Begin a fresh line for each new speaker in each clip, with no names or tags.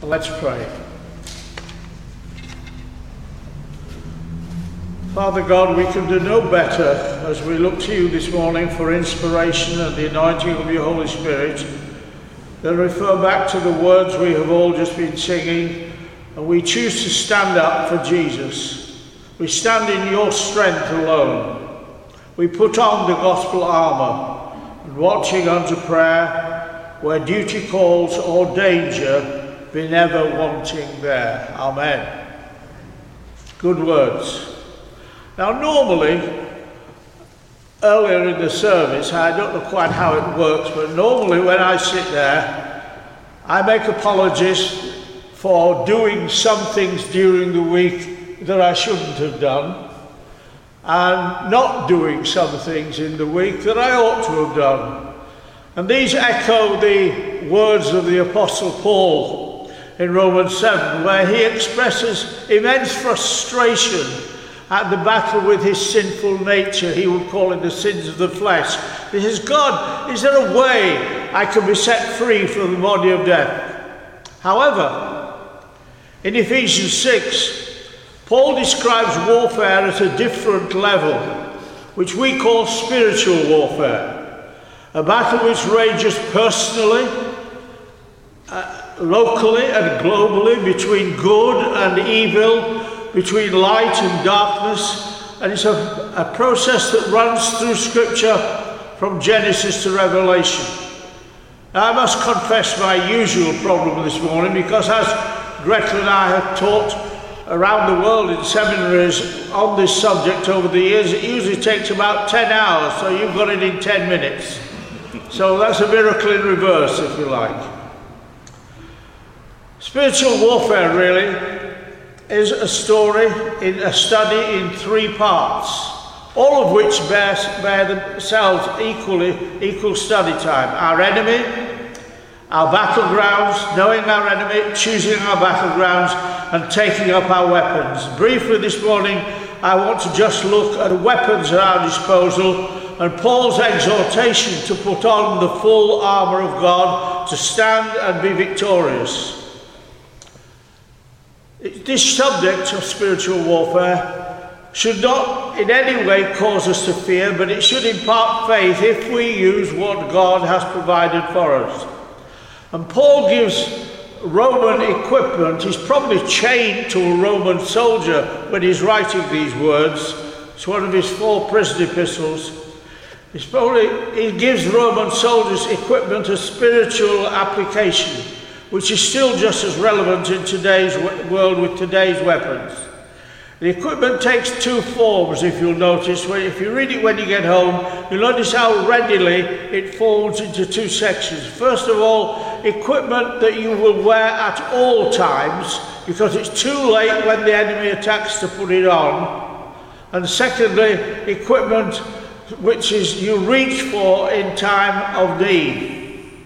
Let's pray. Father God, we can do no better as we look to you this morning for inspiration and the anointing of your Holy Spirit than refer back to the words we have all just been singing, and we choose to stand up for Jesus. We stand in your strength alone. We put on the gospel armour and watching unto prayer, where duty calls or danger, be never wanting there. Amen. Good words. Now normally, earlier in the service, I don't know quite how it works, but normally when I sit there, I make apologies for doing some things during the week that I shouldn't have done, and not doing some things in the week that I ought to have done. And these echo the words of the Apostle Paul in Romans 7, where he expresses immense frustration at the battle with his sinful nature. He would call it the sins of the flesh. He says, God, is there a way I can be set free from the body of death? However, in Ephesians 6, Paul describes warfare at a different level, which we call spiritual warfare. A battle which rages personally, locally and globally, between good and evil, between light and darkness, and it's a process that runs through Scripture from Genesis to Revelation. Now, I must confess my usual problem this morning, because as Gretel and I have taught around the world in seminaries on this subject over the years, it usually takes about 10 hours, so you've got it in 10 minutes. So that's a miracle in reverse, if you like. Spiritual warfare really is a study in three parts, all of which bear themselves equal study time. Our enemy, our battlegrounds, knowing our enemy, choosing our battlegrounds, and taking up our weapons. Briefly this morning, I want to just look at weapons at our disposal and Paul's exhortation to put on the full armour of God to stand and be victorious. This subject of spiritual warfare should not in any way cause us to fear, but it should impart faith if we use what God has provided for us. And Paul gives Roman equipment. He's probably chained to a Roman soldier when he's writing these words. It's one of his 4 prison epistles. He gives Roman soldiers equipment of spiritual application, which is still just as relevant in today's world with today's weapons. The equipment takes 2 forms, if you'll notice. If you read it when you get home, you'll notice how readily it falls into 2 sections. First of all, equipment that you will wear at all times, because it's too late when the enemy attacks to put it on. And secondly, equipment which is you reach for in time of need.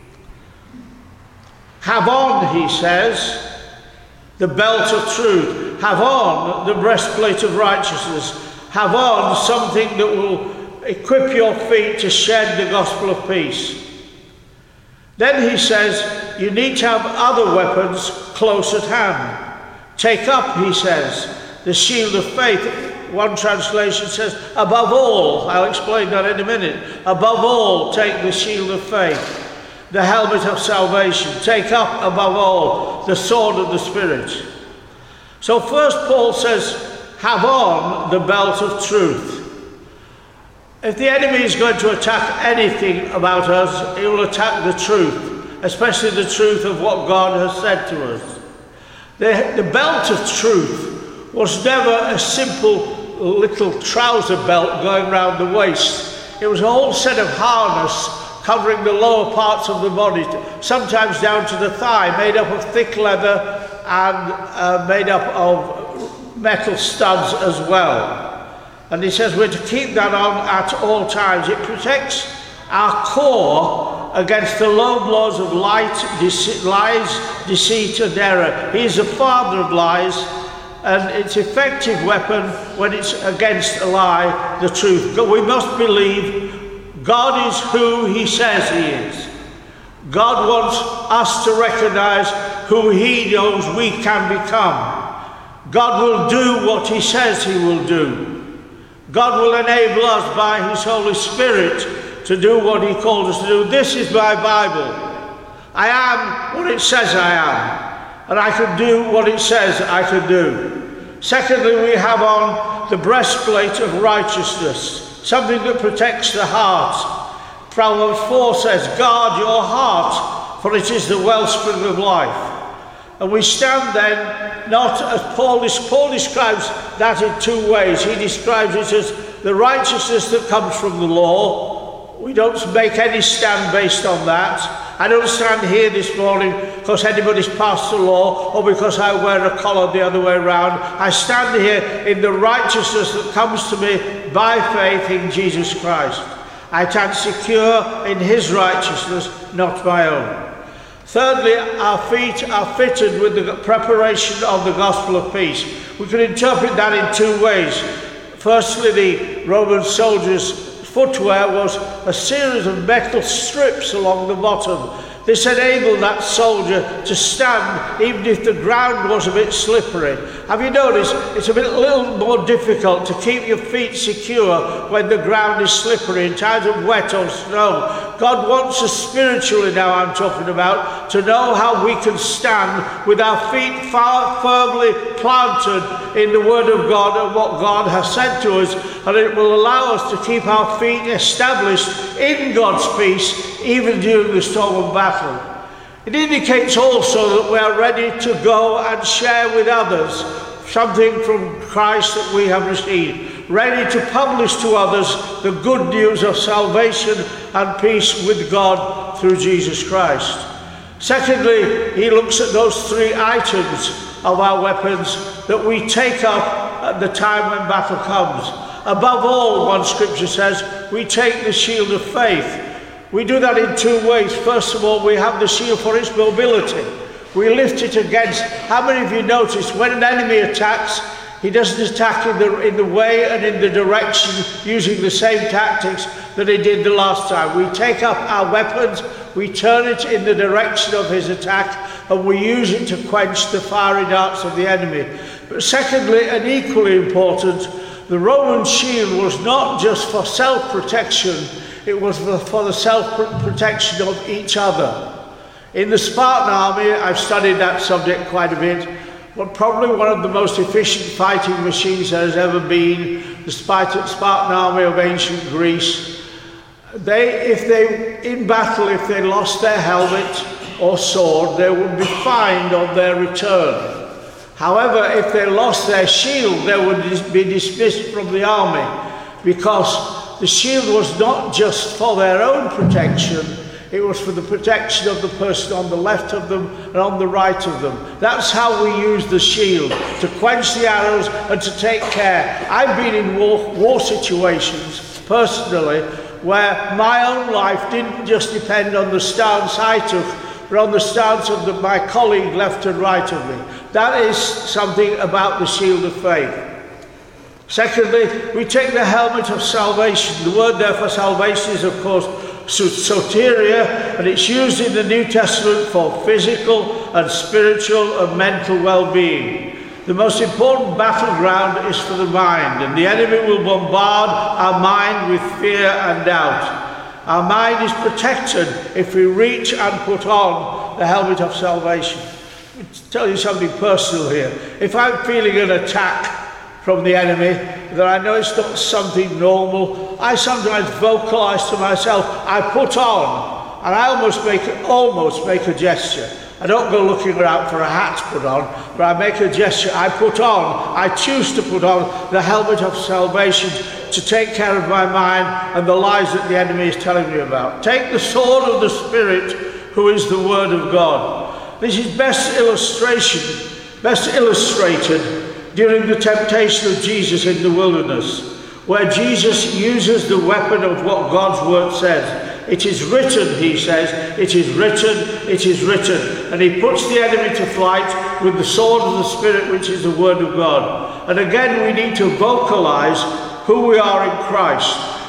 Have on, he says, the belt of truth. Have on the breastplate of righteousness. Have on something that will equip your feet to shed the gospel of peace. Then he says, you need to have other weapons close at hand. Take up, he says, the shield of faith. One translation says, above all, I'll explain that in a minute. Above all, take the shield of faith. The helmet of salvation. Take up, above all, the sword of the Spirit. So first Paul says, have on the belt of truth. If the enemy is going to attack anything about us, he will attack the truth, especially the truth of what God has said to us. The belt of truth was never a simple little trouser belt going round the waist. It was a whole set of harness covering the lower parts of the body, sometimes down to the thigh, made up of thick leather and made up of metal studs as well. And he says we're to keep that on at all times. It protects our core against the low blows of lies, deceit and error. He is the father of lies, and it's an effective weapon when it's against a lie, the truth. But we must believe God is who he says he is. God wants us to recognize who he knows we can become. God will do what he says he will do. God will enable us by his Holy Spirit to do what he called us to do. This is my Bible. I am what it says I am, and I can do what it says I can do. Secondly, we have on the breastplate of righteousness, something that protects the heart. Proverbs 4 says, guard your heart, for it is the wellspring of life. And we stand then, not as Paul describes that in two ways. He describes it as the righteousness that comes from the law. We don't make any stand based on that. I don't stand here this morning because anybody's passed the law or because I wear a collar the other way around. I stand here in the righteousness that comes to me by faith in Jesus Christ. I stand secure in his righteousness, not my own. Thirdly, our feet are fitted with the preparation of the gospel of peace. We can interpret that in two ways. Firstly, the Roman soldiers' footwear was a series of metal strips along the bottom. This enabled that soldier to stand even if the ground was a bit slippery. Have you noticed it's a little more difficult to keep your feet secure when the ground is slippery in times of wet or snow? God wants us spiritually now, I'm talking about, to know how we can stand with our feet firmly planted in the Word of God and what God has said to us, and it will allow us to keep our feet established in God's peace even during the storm of battle. It indicates also that we are ready to go and share with others something from Christ that we have received, ready to publish to others the good news of salvation and peace with God through Jesus Christ. Secondly, he looks at those three items of our weapons that we take up at the time when battle comes. Above all, one scripture says, we take the shield of faith. We do that in two ways. First of all, we have the shield for its mobility. We lift it against. How many of you notice when an enemy attacks, he doesn't attack in the way and in the direction using the same tactics that he did the last time. We take up our weapons, we turn it in the direction of his attack, and we use it to quench the fiery darts of the enemy. But secondly, and equally important, the Roman shield was not just for self-protection, it was for the self-protection of each other. In the Spartan army, I've studied that subject quite a bit, but probably one of the most efficient fighting machines there has ever been, the Spartan army of ancient Greece. In battle, if they lost their helmet or sword, they would be fined on their return. However, if they lost their shield, they would be dismissed from the army, because the shield was not just for their own protection, it was for the protection of the person on the left of them and on the right of them. That's how we use the shield, to quench the arrows and to take care. I've been in war situations, personally, where my own life didn't just depend on the stance I took, but on the stance of my colleague left and right of me. That is something about the shield of faith. Secondly, we take the helmet of salvation. The word there for salvation is, of course, soteria, and it's used in the New Testament for physical and spiritual and mental well-being. The most important battleground is for the mind, and the enemy will bombard our mind with fear and doubt. Our mind is protected if we reach and put on the helmet of salvation. Let me tell you something personal here. If I'm feeling an attack from the enemy, that I know it's not something normal, I sometimes vocalize to myself, I put on, and I almost make a gesture. I don't go looking around for a hat to put on, but I make a gesture. I choose to put on the helmet of salvation to take care of my mind and the lies that the enemy is telling me about. Take the sword of the Spirit, who is the Word of God. This is best illustrated during the temptation of Jesus in the wilderness, where Jesus uses the weapon of what God's Word says. It is written, he says, it is written, it is written. And he puts the enemy to flight with the sword of the Spirit, which is the Word of God. And again, we need to vocalize who we are in Christ.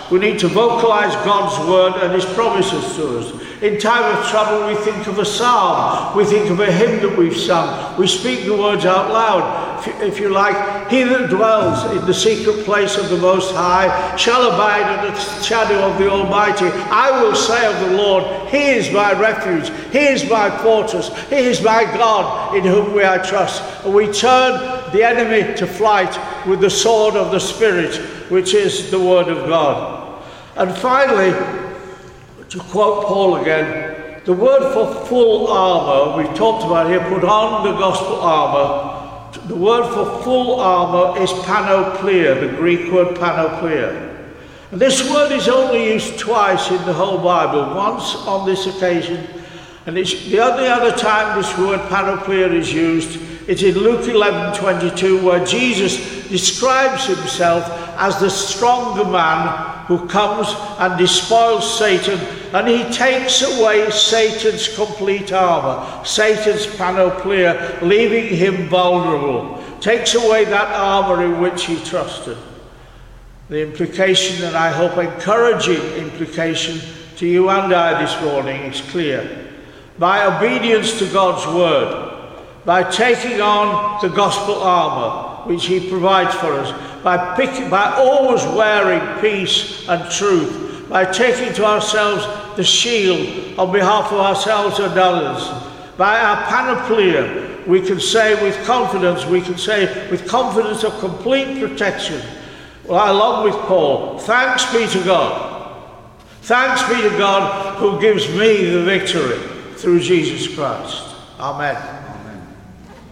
We need to vocalize God's word and his promises to us. In time of trouble, we think of a psalm. We think of a hymn that we've sung. We speak the words out loud. If you like, he that dwells in the secret place of the Most High shall abide under the shadow of the Almighty. I will say of the Lord, he is my refuge. He is my fortress. He is my God in whom we I trust. And we turn the enemy to flight with the sword of the Spirit, which is the word of God. And finally, to quote Paul again, the word for full armour, we've talked about here, put on the gospel armour. The word for full armour is panoplia, the Greek word panoplia. And this word is only used twice in the whole Bible, once on this occasion, and it's the only other time this word panoplia is used. It's in Luke 11:22, where Jesus describes himself as the stronger man who comes and despoils Satan, and he takes away Satan's complete armour, Satan's panoplia, leaving him vulnerable, takes away that armour in which he trusted. The implication, and I hope encouraging implication to you and I this morning, is clear. By obedience to God's word, by taking on the gospel armour which he provides for us, by always wearing peace and truth, by taking to ourselves the shield on behalf of ourselves and others, by our panoplia, we can say with confidence of complete protection, well, along with Paul, thanks be to God. Thanks be to God who gives me the victory through Jesus Christ. Amen.